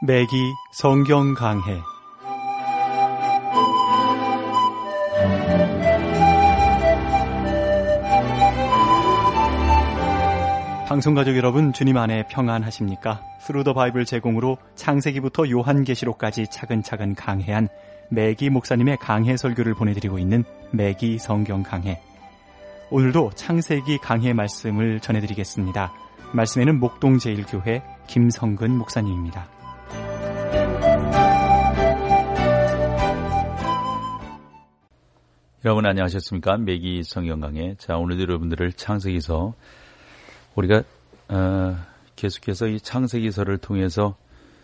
매기 성경 강해. 방송가족 여러분, 주님 안에 평안하십니까? 스루 더 바이블 제공으로 창세기부터 요한계시록까지 차근차근 강해한 매기 목사님의 강해 설교를 보내드리고 있는 매기 성경 강해. 오늘도 창세기 강해 말씀을 전해드리겠습니다. 말씀에는 목동제일교회 김성근 목사님입니다. 여러분 안녕하셨습니까? 매기 성경 강해. 자, 오늘도 여러분들을 창세기서 우리가 계속해서 이 창세기서를 통해서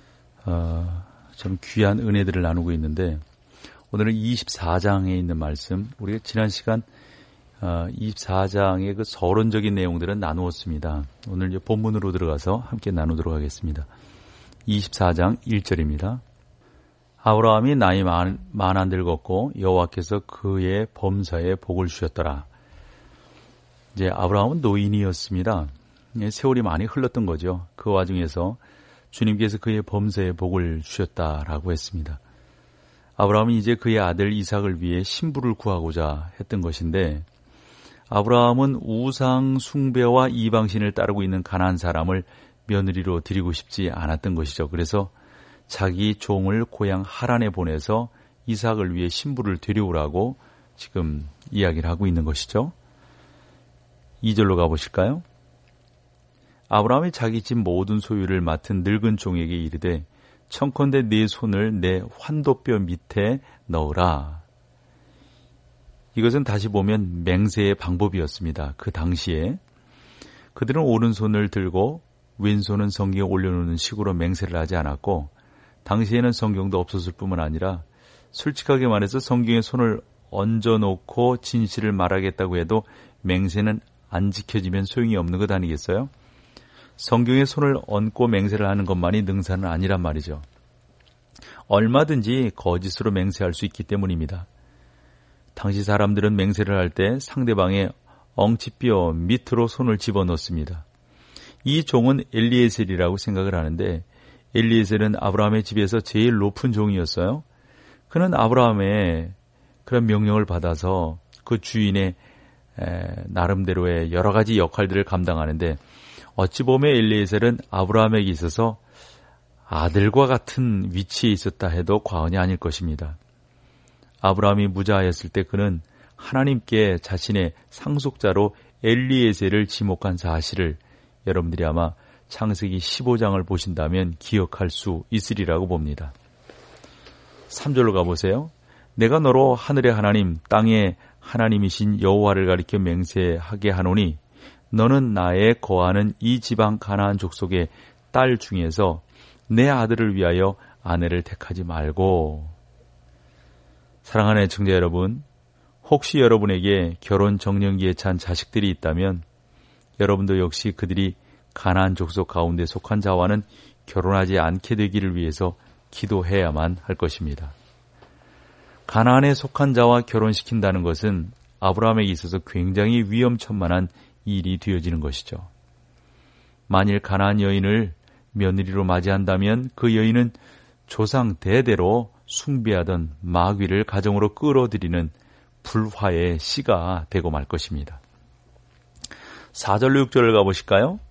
참 귀한 은혜들을 나누고 있는데, 오늘은 24장에 있는 말씀, 우리가 지난 시간 24장의 그 서론적인 내용들은 나누었습니다. 오늘 이제 본문으로 들어가서 함께 나누도록 하겠습니다. 24장 1절입니다. 아브라함이 나이 많아 늙었고 여호와께서 그의 범사에 복을 주셨더라. 이제 아브라함은 노인이었습니다. 세월이 많이 흘렀던 거죠. 그 와중에서 주님께서 그의 범사에 복을 주셨다라고 했습니다. 아브라함이 이제 그의 아들 이삭을 위해 신부를 구하고자 했던 것인데, 아브라함은 우상 숭배와 이방신을 따르고 있는 가나안 사람을 며느리로 드리고 싶지 않았던 것이죠. 그래서 자기 종을 고향 하란에 보내서 이삭을 위해 신부를 데려오라고 지금 이야기를 하고 있는 것이죠. 2절로 가보실까요? 아브라함이 자기 집 모든 소유를 맡은 늙은 종에게 이르되 청컨대 네 손을 내 환도뼈 밑에 넣으라. 이것은 다시 보면 맹세의 방법이었습니다. 그 당시에 그들은 오른손을 들고 왼손은 성경에 올려놓는 식으로 맹세를 하지 않았고, 당시에는 성경도 없었을 뿐만 아니라 솔직하게 말해서 성경에 손을 얹어놓고 진실을 말하겠다고 해도 맹세는 안 지켜지면 소용이 없는 것 아니겠어요? 성경에 손을 얹고 맹세를 하는 것만이 능사는 아니란 말이죠. 얼마든지 거짓으로 맹세할 수 있기 때문입니다. 당시 사람들은 맹세를 할 때 상대방의 엉치뼈 밑으로 손을 집어넣습니다. 이 종은 엘리에셀이라고 생각을 하는데, 엘리에셀은 아브라함의 집에서 제일 높은 종이었어요. 그는 아브라함의 그런 명령을 받아서 그 주인의 나름대로의 여러 가지 역할들을 감당하는데, 어찌 보면 엘리에셀은 아브라함에게 있어서 아들과 같은 위치에 있었다 해도 과언이 아닐 것입니다. 아브라함이 무자하였을 때 그는 하나님께 자신의 상속자로 엘리에셀을 지목한 사실을 여러분들이 아마 창세기 15장을 보신다면 기억할 수 있으리라고 봅니다. 3절로 가보세요. 내가 너로 하늘의 하나님, 땅의 하나님이신 여호와를 가리켜 맹세하게 하노니 너는 나의 거하는 이 지방 가나안 족속의 딸 중에서 내 아들을 위하여 아내를 택하지 말고. 사랑하는 애청자 여러분, 혹시 여러분에게 결혼 정년기에 찬 자식들이 있다면 여러분도 역시 그들이 가나안 족속 가운데 속한 자와는 결혼하지 않게 되기를 위해서 기도해야만 할 것입니다. 가나안에 속한 자와 결혼시킨다는 것은 아브라함에게 있어서 굉장히 위험천만한 일이 되어지는 것이죠. 만일 가나안 여인을 며느리로 맞이한다면 그 여인은 조상 대대로 숭배하던 마귀를 가정으로 끌어들이는 불화의 씨가 되고 말 것입니다. 4절로 6절을 가보실까요?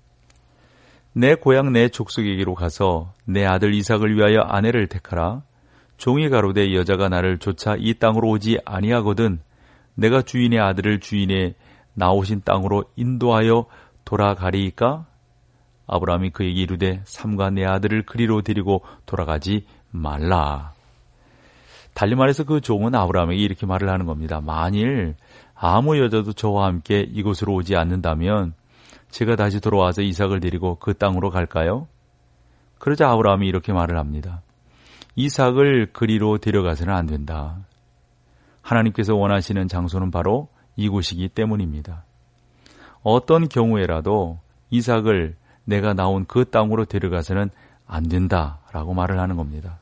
내 고향 내 족속에게로 가서 내 아들 이삭을 위하여 아내를 택하라. 종이 가로되 여자가 나를 쫓아 이 땅으로 오지 아니하거든 내가 주인의 아들을 주인의 나오신 땅으로 인도하여 돌아가리이까? 아브라함이 그에게 이르되 삼가 내 아들을 그리로 데리고 돌아가지 말라. 달리 말해서 그 종은 아브라함에게 이렇게 말을 하는 겁니다. 만일 아무 여자도 저와 함께 이곳으로 오지 않는다면 제가 다시 돌아와서 이삭을 데리고 그 땅으로 갈까요? 그러자 아브라함이 이렇게 말을 합니다. 이삭을 그리로 데려가서는 안 된다. 하나님께서 원하시는 장소는 바로 이곳이기 때문입니다. 어떤 경우에라도 이삭을 내가 나온 그 땅으로 데려가서는 안 된다라고 말을 하는 겁니다.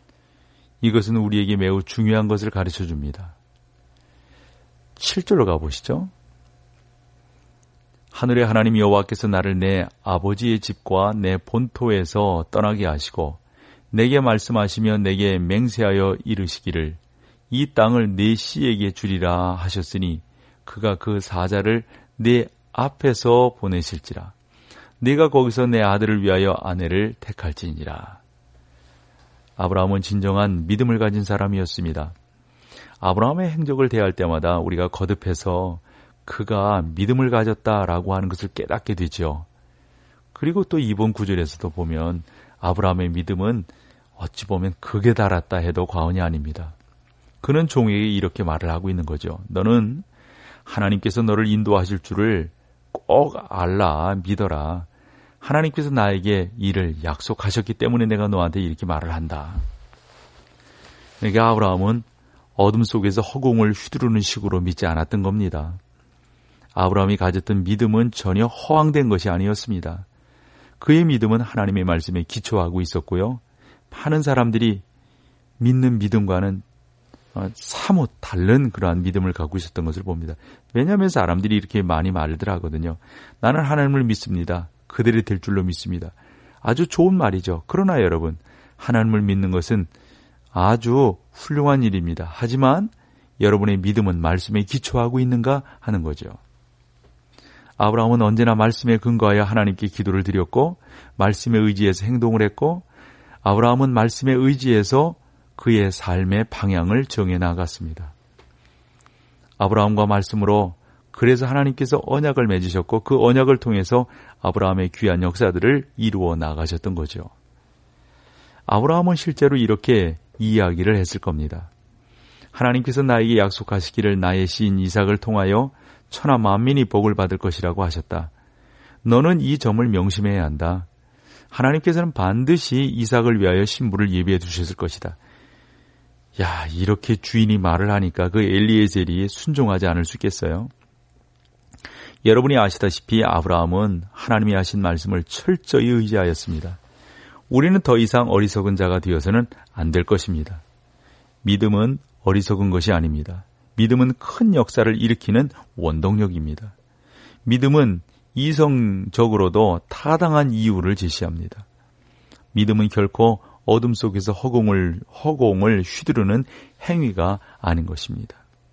이것은 우리에게 매우 중요한 것을 가르쳐 줍니다. 7절로 가보시죠. 하늘의 하나님 여호와께서 나를 내 아버지의 집과 내 본토에서 떠나게 하시고 내게 말씀하시며 내게 맹세하여 이르시기를 이 땅을 내 씨에게 주리라 하셨으니 그가 그 사자를 내 앞에서 보내실지라. 네가 거기서 내 아들을 위하여 아내를 택할지니라. 아브라함은 진정한 믿음을 가진 사람이었습니다. 아브라함의 행적을 대할 때마다 우리가 거듭해서 그가 믿음을 가졌다라고 하는 것을 깨닫게 되죠. 그리고 또 이번 구절에서도 보면 아브라함의 믿음은 어찌 보면 극에 달았다 해도 과언이 아닙니다. 그는 종에게 이렇게 말을 하고 있는 거죠. 너는 하나님께서 너를 인도하실 줄을 꼭 알라, 믿어라. 하나님께서 나에게 이를 약속하셨기 때문에 내가 너한테 이렇게 말을 한다. 그러니까 아브라함은 어둠 속에서 허공을 휘두르는 식으로 믿지 않았던 겁니다. 아브라함이 가졌던 믿음은 전혀 허황된 것이 아니었습니다. 그의 믿음은 하나님의 말씀에 기초하고 있었고요. 많은 사람들이 믿는 믿음과는 사뭇 다른 그러한 믿음을 갖고 있었던 것을 봅니다. 왜냐하면 사람들이 이렇게 많이 말들 하거든요. 나는 하나님을 믿습니다. 그들이 될 줄로 믿습니다. 아주 좋은 말이죠. 그러나 여러분, 하나님을 믿는 것은 아주 훌륭한 일입니다. 하지만 여러분의 믿음은 말씀에 기초하고 있는가 하는 거죠. 아브라함은 언제나 말씀에 근거하여 하나님께 기도를 드렸고 말씀에 의지해서 행동을 했고 아브라함은 말씀에 의지해서 그의 삶의 방향을 정해 나갔습니다. 아브라함과 말씀으로 그래서 하나님께서 언약을 맺으셨고 그 언약을 통해서 아브라함의 귀한 역사들을 이루어 나가셨던 거죠. 아브라함은 실제로 이렇게 이야기를 했을 겁니다. 하나님께서 나에게 약속하시기를 나의 시인 이삭을 통하여 천하 만민이 복을 받을 것이라고 하셨다. 너는 이 점을 명심해야 한다. 하나님께서는 반드시 이삭을 위하여 신부를 예비해 두셨을 것이다. 야, 이렇게 주인이 말을 하니까 그 엘리에셀이 순종하지 않을 수 있겠어요? 여러분이 아시다시피 아브라함은 하나님이 하신 말씀을 철저히 의지하였습니다. 우리는 더 이상 어리석은 자가 되어서는 안 될 것입니다. 믿음은 어리석은 것이 아닙니다. 믿음은 큰 역사를 일으키는 원동력입니다. 믿음은 이성적으로도 타당한 이유를 제시합니다. 믿음은 결코 어둠 속에서 허공을 휘두르는 행위가 아닌 것입니다.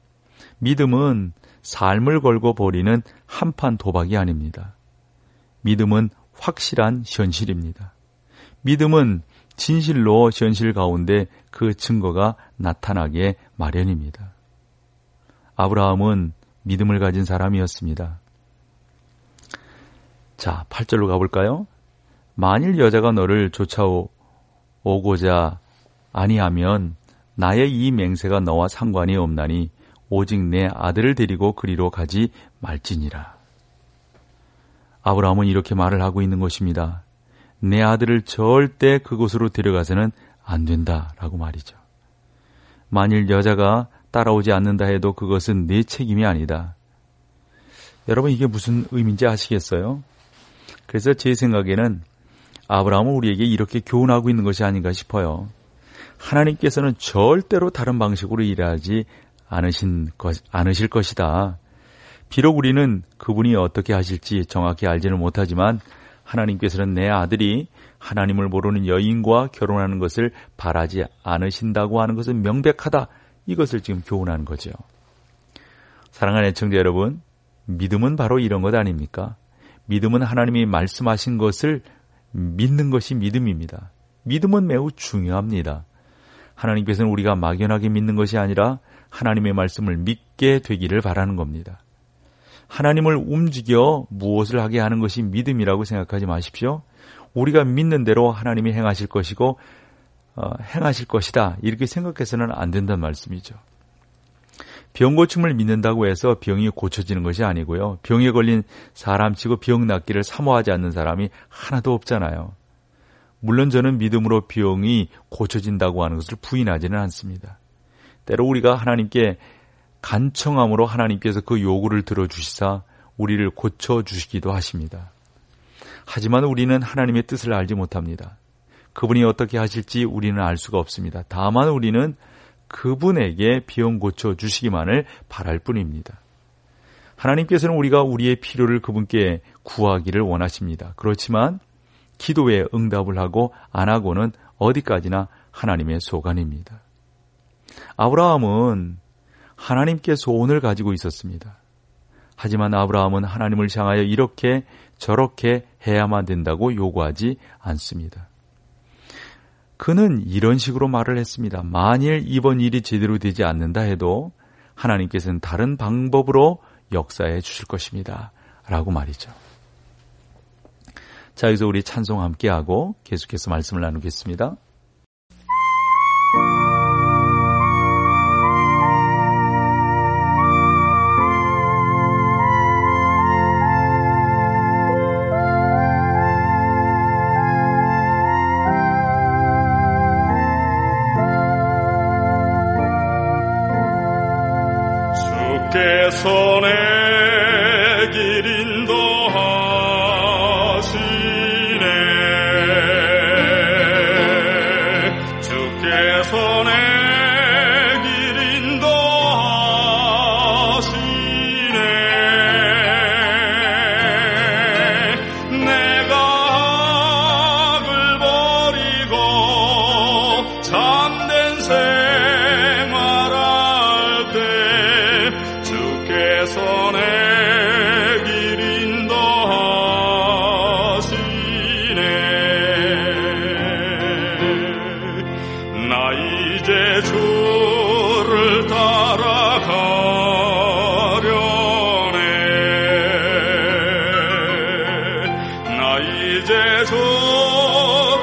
믿음은 삶을 걸고 벌이는 한판 도박이 아닙니다. 믿음은 확실한 현실입니다. 믿음은 진실로 현실 가운데 그 증거가 나타나게 마련입니다. 아브라함은 믿음을 가진 사람이었습니다. 자, 8절로 가볼까요? 만일 여자가 너를 쫓아오고자 아니하면 나의 이 맹세가 너와 상관이 없나니 오직 내 아들을 데리고 그리로 가지 말지니라. 아브라함은 이렇게 말을 하고 있는 것입니다. 내 아들을 절대 그곳으로 데려가서는 안 된다라고 말이죠. 만일 여자가 따라오지 않는다 해도 그것은 내 책임이 아니다. 여러분, 이게 무슨 의미인지 아시겠어요? 그래서 제 생각에는 아브라함은 우리에게 이렇게 교훈하고 있는 것이 아닌가 싶어요. 하나님께서는 절대로 다른 방식으로 일하지 않으실 것이다. 비록 우리는 그분이 어떻게 하실지 정확히 알지는 못하지만 하나님께서는 내 아들이 하나님을 모르는 여인과 결혼하는 것을 바라지 않으신다고 하는 것은 명백하다. 이것을 지금 교훈하는 거죠. 사랑하는 애청자 여러분, 믿음은 바로 이런 것 아닙니까? 믿음은 하나님이 말씀하신 것을 믿는 것이 믿음입니다. 믿음은 매우 중요합니다. 하나님께서는 우리가 막연하게 믿는 것이 아니라 하나님의 말씀을 믿게 되기를 바라는 겁니다. 하나님을 움직여 무엇을 하게 하는 것이 믿음이라고 생각하지 마십시오. 우리가 믿는 대로 하나님이 행하실 것이고 행하실 것이다. 이렇게 생각해서는 안 된다는 말씀이죠. 병 고침을 믿는다고 해서 병이 고쳐지는 것이 아니고요. 병에 걸린 사람치고 병 낫기를 사모하지 않는 사람이 하나도 없잖아요. 물론 저는 믿음으로 병이 고쳐진다고 하는 것을 부인하지는 않습니다. 때로 우리가 하나님께 간청함으로 하나님께서 그 요구를 들어주시사 우리를 고쳐주시기도 하십니다. 하지만 우리는 하나님의 뜻을 알지 못합니다. 그분이 어떻게 하실지 우리는 알 수가 없습니다. 다만 우리는 그분에게 병 고쳐주시기만을 바랄 뿐입니다. 하나님께서는 우리가 우리의 필요를 그분께 구하기를 원하십니다. 그렇지만 기도에 응답을 하고 안 하고는 어디까지나 하나님의 소관입니다. 아브라함은 하나님께 소원을 가지고 있었습니다. 하지만 아브라함은 하나님을 향하여 이렇게 저렇게 해야만 된다고 요구하지 않습니다. 그는 이런 식으로 말을 했습니다. 만일 이번 일이 제대로 되지 않는다 해도 하나님께서는 다른 방법으로 역사해 주실 것입니다. 라고 말이죠. 자, 여기서 우리 찬송 함께하고 계속해서 말씀을 나누겠습니다. 주께서 내 길 인도하시네. 주께서 내 길 인도하시네. 내가 악을 버리고 참된 생활할 때 주께서 내 길 인도하시네. 나 이제 주를 따라가려네. 나 이제 주를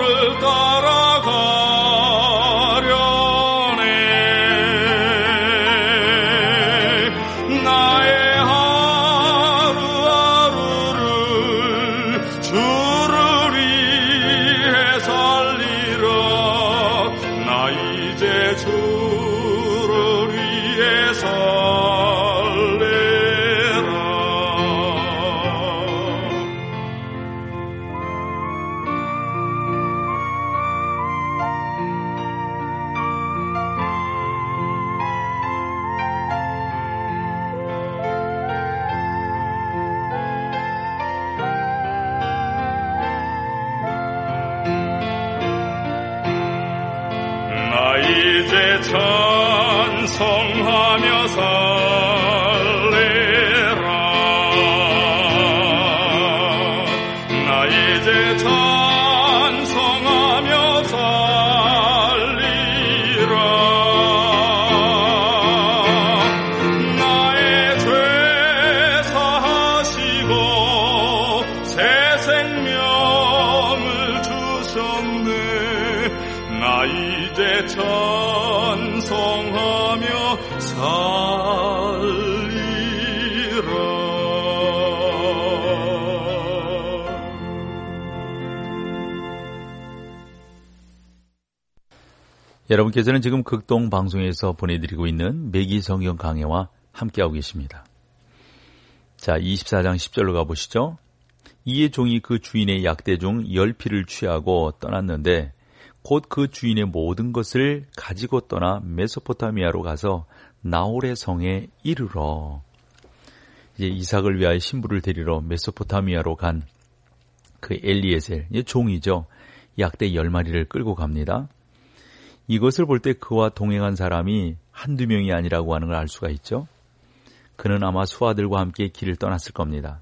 따라가려네. 나의 하루하루를 주를 위해 살리라. 나 이제 주를 위해 살래라. 나 이제 찬송하며 살래라. 나 이제 찬송하며 살리라. 나의 죄 사하시고 새 생명을 주셨네. 나 이제 찬송하며 살리라. 여러분께서는 지금 극동 방송에서 보내드리고 있는 매기 성경 강해와 함께하고 계십니다. 자, 24장 10절로 가보시죠. 이에 종이 그 주인의 약대 중 10피를 취하고 떠났는데 곧 그 주인의 모든 것을 가지고 떠나 메소포타미아로 가서 나홀의 성에 이르러. 이제 이삭을 위하여 신부를 데리러 메소포타미아로 간 그 엘리에셀, 종이죠. 약대 10마리를 끌고 갑니다. 이것을 볼 때 그와 동행한 사람이 한두 명이 아니라고 하는 걸 알 수가 있죠. 그는 아마 수하들과 함께 길을 떠났을 겁니다.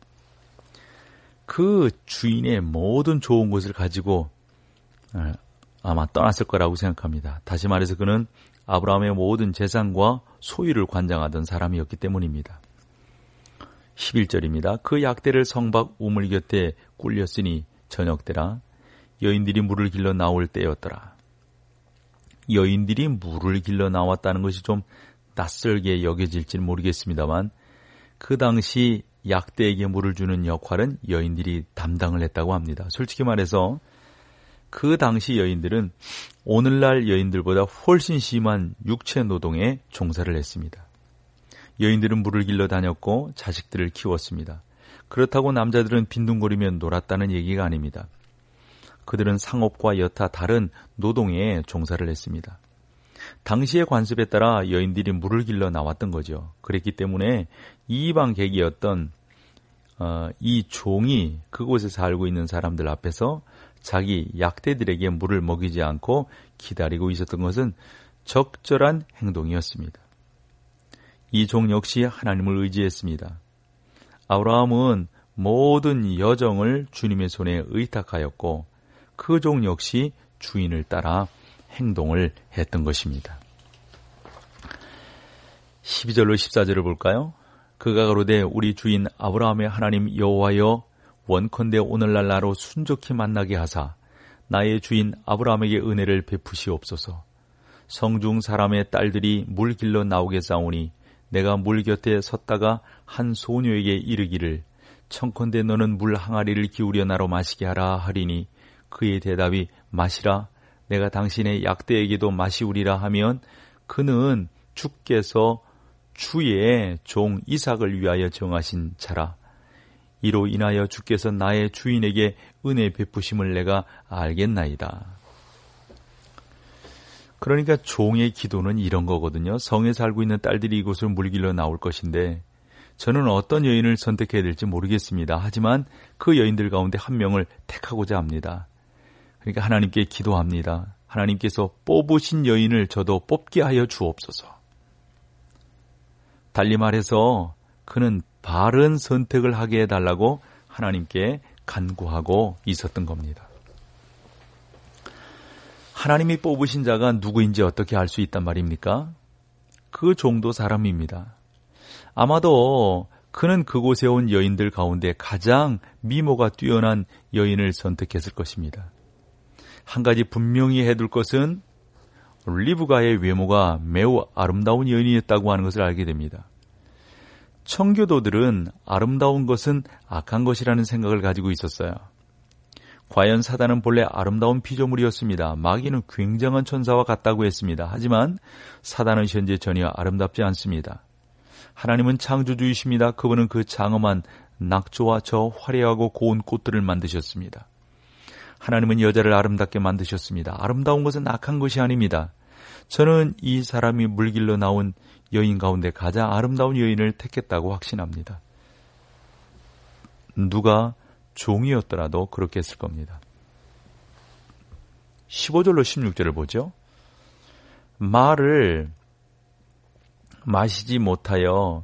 그 주인의 모든 좋은 것을 가지고 아마 떠났을 거라고 생각합니다. 다시 말해서 그는 아브라함의 모든 재산과 소유를 관장하던 사람이었기 때문입니다. 11절입니다. 그 약대를 성박 우물 곁에 꿀렸으니 저녁때라. 여인들이 물을 길러 나올 때였더라. 여인들이 물을 길러 나왔다는 것이 좀 낯설게 여겨질지는 모르겠습니다만 그 당시 약대에게 물을 주는 역할은 여인들이 담당을 했다고 합니다. 솔직히 말해서 그 당시 여인들은 오늘날 여인들보다 훨씬 심한 육체 노동에 종사를 했습니다. 여인들은 물을 길러 다녔고 자식들을 키웠습니다. 그렇다고 남자들은 빈둥거리며 놀았다는 얘기가 아닙니다. 그들은 상업과 여타 다른 노동에 종사를 했습니다. 당시의 관습에 따라 여인들이 물을 길러 나왔던 거죠. 그랬기 때문에 이방객이었던 이 종이 그곳에 살고 있는 사람들 앞에서 자기 약대들에게 물을 먹이지 않고 기다리고 있었던 것은 적절한 행동이었습니다. 이 종 역시 하나님을 의지했습니다. 아브라함은 모든 여정을 주님의 손에 의탁하였고 그 종 역시 주인을 따라 행동을 했던 것입니다. 12절로 14절을 볼까요? 그가 가로되 우리 주인 아브라함의 하나님 여호와여 원컨대 오늘날 나로 순족히 만나게 하사 나의 주인 아브라함에게 은혜를 베푸시옵소서. 성중 사람의 딸들이 물 길러 나오게 싸우니 내가 물 곁에 섰다가 한 소녀에게 이르기를 청컨대 너는 물 항아리를 기울여 나로 마시게 하라 하리니 그의 대답이 마시라 내가 당신의 약대에게도 마시우리라 하면 그는 주께서 주의 종 이삭을 위하여 정하신 자라. 이로 인하여 주께서 나의 주인에게 은혜 베푸심을 내가 알겠나이다. 그러니까 종의 기도는 이런 거거든요. 성에 살고 있는 딸들이 이곳을 물길러 나올 것인데 저는 어떤 여인을 선택해야 될지 모르겠습니다. 하지만 그 여인들 가운데 한 명을 택하고자 합니다. 그러니까 하나님께 기도합니다. 하나님께서 뽑으신 여인을 저도 뽑게 하여 주옵소서. 달리 말해서 그는 바른 선택을 하게 해달라고 하나님께 간구하고 있었던 겁니다. 하나님이 뽑으신 자가 누구인지 어떻게 알 수 있단 말입니까? 그 종도 사람입니다. 아마도 그는 그곳에 온 여인들 가운데 가장 미모가 뛰어난 여인을 선택했을 것입니다. 한 가지 분명히 해둘 것은 리브가의 외모가 매우 아름다운 여인이었다고 하는 것을 알게 됩니다. 청교도들은 아름다운 것은 악한 것이라는 생각을 가지고 있었어요. 과연 사단은 본래 아름다운 피조물이었습니다. 마귀는 굉장한 천사와 같다고 했습니다. 하지만 사단은 현재 전혀 아름답지 않습니다. 하나님은 창조주이십니다. 그분은 그 장엄한 낙조와 저 화려하고 고운 꽃들을 만드셨습니다. 하나님은 여자를 아름답게 만드셨습니다. 아름다운 것은 악한 것이 아닙니다. 저는 이 사람이 물길러 나온 여인 가운데 가장 아름다운 여인을 택했다고 확신합니다. 누가 종이었더라도 그렇게 했을 겁니다. 15절로 16절을 보죠. 말을 마치지 못하여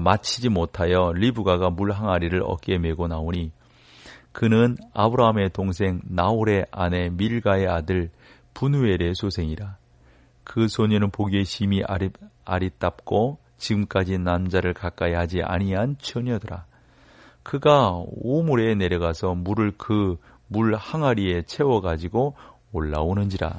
리브가가 물 항아리를 어깨에 메고 나오니 그는 아브라함의 동생 나홀의 아내 밀가의 아들 분우엘의 소생이라. 그 소녀는 보기에 심히 아리답고 지금까지 남자를 가까이 하지 아니한 처녀더라. 그가 오물에 내려가서 물을 그 물 항아리에 채워가지고 올라오는지라.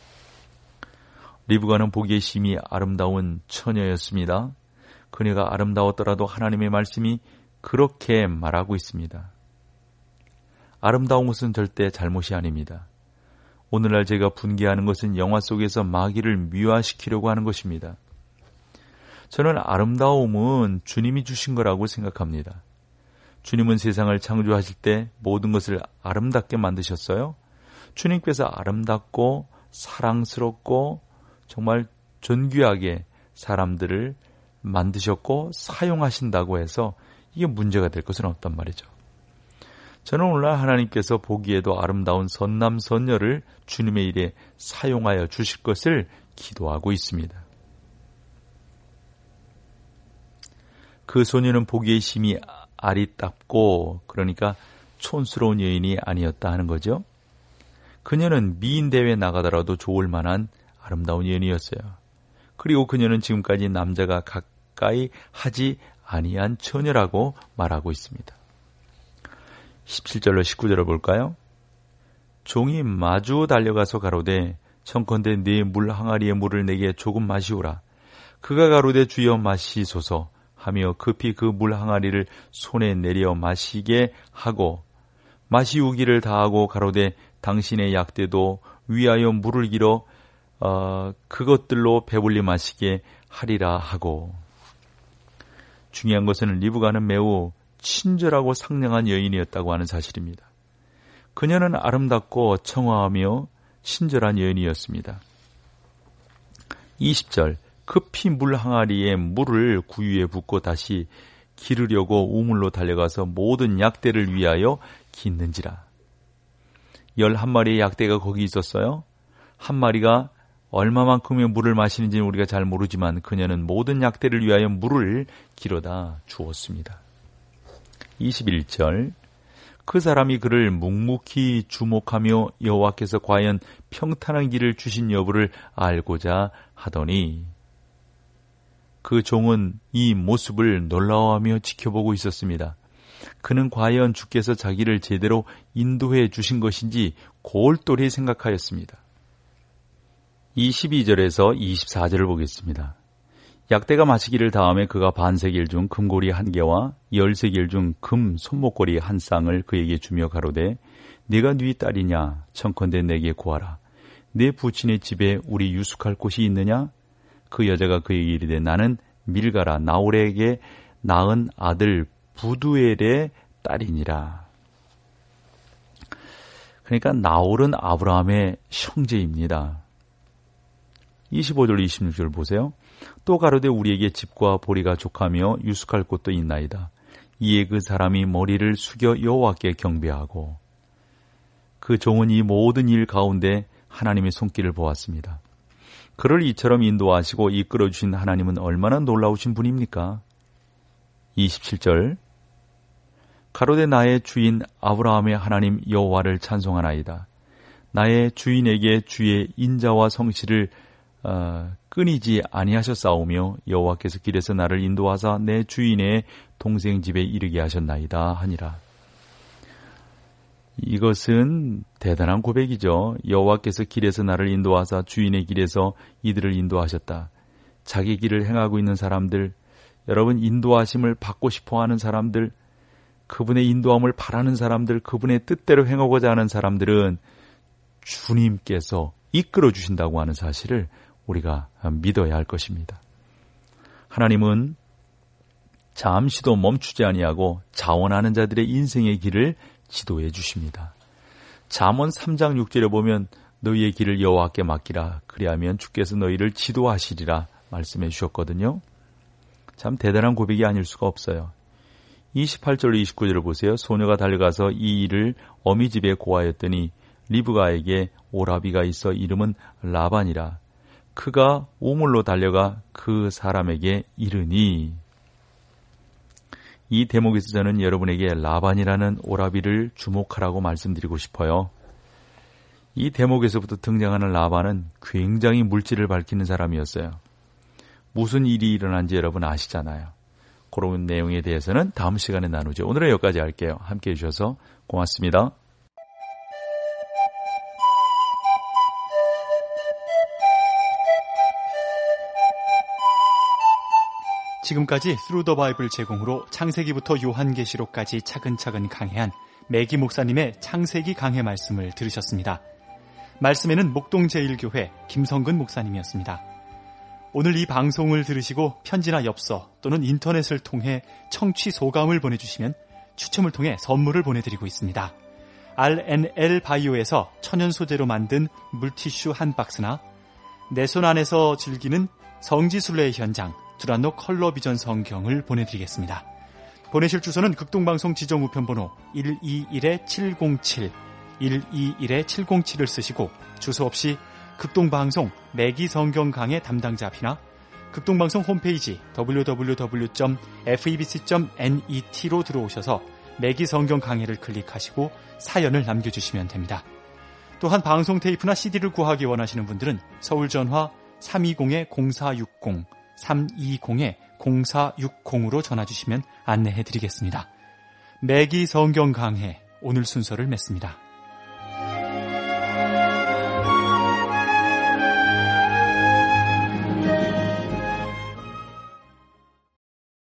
리브가는 보기에 심히 아름다운 처녀였습니다. 그녀가 아름다웠더라도 하나님의 말씀이 그렇게 말하고 있습니다. 아름다운 것은 절대 잘못이 아닙니다. 오늘날 제가 분개하는 것은 영화 속에서 마귀를 미화시키려고 하는 것입니다. 저는 아름다움은 주님이 주신 거라고 생각합니다. 주님은 세상을 창조하실 때 모든 것을 아름답게 만드셨어요. 주님께서 아름답고 사랑스럽고 정말 존귀하게 사람들을 만드셨고 사용하신다고 해서 이게 문제가 될 것은 없단 말이죠. 저는 오늘날 하나님께서 보기에도 아름다운 선남 선녀를 주님의 일에 사용하여 주실 것을 기도하고 있습니다. 그 소녀는 보기에 심히 아리답고 그러니까 촌스러운 여인이 아니었다 하는 거죠. 그녀는 미인 대회에 나가더라도 좋을 만한 아름다운 여인이었어요. 그리고 그녀는 지금까지 남자가 가까이 하지 아니한 처녀라고 말하고 있습니다. 17절로 19절을 볼까요? 종이 마주 달려가서 가로되 청컨대 네 물 항아리의 물을 내게 조금 마시오라. 그가 가로되 주여 마시소서 하며 급히 그 물 항아리를 손에 내려 마시게 하고 마시우기를 다하고 가로되 당신의 약대도 위하여 물을 길어 그것들로 배불리 마시게 하리라 하고. 중요한 것은 리브가는 매우 친절하고 상냥한 여인이었다고 하는 사실입니다. 그녀는 아름답고 청아하며 친절한 여인이었습니다. 20절 급히 물 항아리에 물을 구유에 붓고 다시 기르려고 우물로 달려가서 모든 약대를 위하여 깃는지라. 11마리의 약대가 거기 있었어요. 한 마리가 얼마만큼의 물을 마시는지는 우리가 잘 모르지만 그녀는 모든 약대를 위하여 물을 길어다 주었습니다. 21절 그 사람이 그를 묵묵히 주목하며 여호와께서 과연 평탄한 길을 주신 여부를 알고자 하더니 그 종은 이 모습을 놀라워하며 지켜보고 있었습니다. 그는 과연 주께서 자기를 제대로 인도해 주신 것인지 골똘히 생각하였습니다. 22절에서 24절을 보겠습니다. 약대가 마시기를 다음에 그가 반세겔 중 금고리 1개와 10세겔 중 금 손목고리 1쌍을 그에게 주며 가로되 네가 네 딸이냐 청컨대 내게 구하라. 내 부친의 집에 우리 유숙할 곳이 있느냐? 그 여자가 그에게 이르되 나는 밀가라 나홀에게 낳은 아들 부두엘의 딸이니라. 그러니까 나홀은 아브라함의 형제입니다. 25절 26절 보세요. 또 가로되 우리에게 집과 보리가 족하며 유숙할 곳도 있나이다. 이에 그 사람이 머리를 숙여 여호와께 경배하고 그 종은 이 모든 일 가운데 하나님의 손길을 보았습니다. 그를 이처럼 인도하시고 이끌어주신 하나님은 얼마나 놀라우신 분입니까? 27절 가로되 나의 주인 아브라함의 하나님 여호와를 찬송하나이다. 나의 주인에게 주의 인자와 성실을 끊이지 아니하셨사오며 여호와께서 길에서 나를 인도하사 내 주인의 동생 집에 이르게 하셨나이다 하니라. 이것은 대단한 고백이죠. 여호와께서 길에서 나를 인도하사 주인의 길에서 이들을 인도하셨다. 자기 길을 행하고 있는 사람들, 여러분 인도하심을 받고 싶어하는 사람들, 그분의 인도함을 바라는 사람들, 그분의 뜻대로 행하고자 하는 사람들은 주님께서 이끌어 주신다고 하는 사실을 우리가 믿어야 할 것입니다. 하나님은 잠시도 멈추지 아니하고 자원하는 자들의 인생의 길을 지도해 주십니다. 잠언 3장 6절에 보면 너희의 길을 여호와께 맡기라. 그리하면 주께서 너희를 지도하시리라 말씀해 주셨거든요. 참 대단한 고백이 아닐 수가 없어요. 28절 29절을 보세요. 소녀가 달려가서 이 일을 어미 집에 고하였더니 리브가에게 오라비가 있어 이름은 라반이라. 그가 우물로 달려가 그 사람에게 이르니. 이 대목에서 저는 여러분에게 라반이라는 오라비를 주목하라고 말씀드리고 싶어요. 이 대목에서부터 등장하는 라반은 굉장히 물질을 밝히는 사람이었어요. 무슨 일이 일어난지 여러분 아시잖아요. 그런 내용에 대해서는 다음 시간에 나누죠. 오늘은 여기까지 할게요. 함께해 주셔서 고맙습니다. 지금까지 스루 더 바이블 제공으로 창세기부터 요한계시록까지 차근차근 강해한 매기 목사님의 창세기 강해 말씀을 들으셨습니다. 말씀에는 목동제일교회 김성근 목사님이었습니다. 오늘 이 방송을 들으시고 편지나 엽서 또는 인터넷을 통해 청취 소감을 보내주시면 추첨을 통해 선물을 보내드리고 있습니다. RNL 바이오에서 천연 소재로 만든 물티슈 한 박스나 내 손 안에서 즐기는 성지순례의 현장 두란노 컬러비전 성경을 보내드리겠습니다. 보내실 주소는 극동방송 지정우편번호 121-707 121-707을 쓰시고 주소 없이 극동방송 매기성경 강의 담당자 앞이나 극동방송 홈페이지 www.febc.net로 들어오셔서 매기성경 강의를 클릭하시고 사연을 남겨주시면 됩니다. 또한 방송 테이프나 CD를 구하기 원하시는 분들은 서울전화 320-0460 320-0460으로 전화주시면 안내해드리겠습니다. 매기 성경 강해 오늘 순서를 맺습니다.